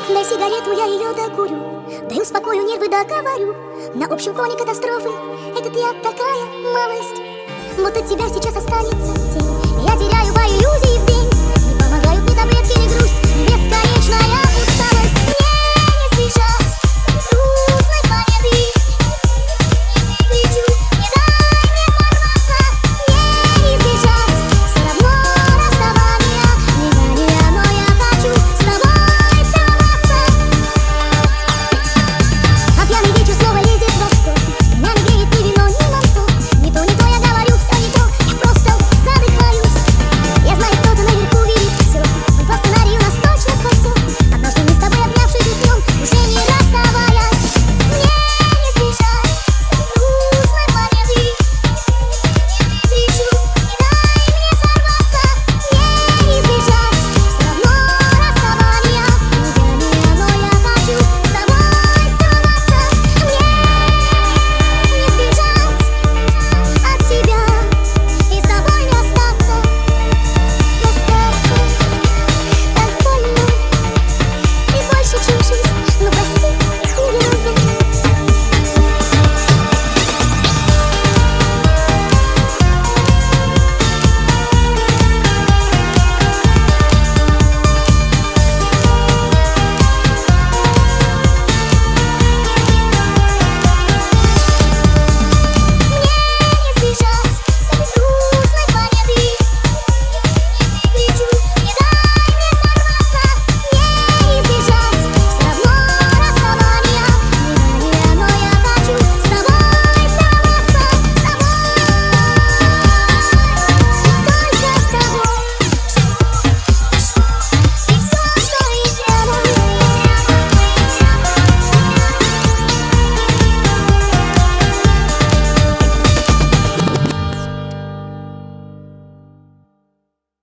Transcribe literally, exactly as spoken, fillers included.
Дай сигарету, я ее докурю, дай успокою нервы, договорю. На общем фоне катастрофы этот я такая малость, вот от тебя сейчас останется тень. Я теряю, боюсь.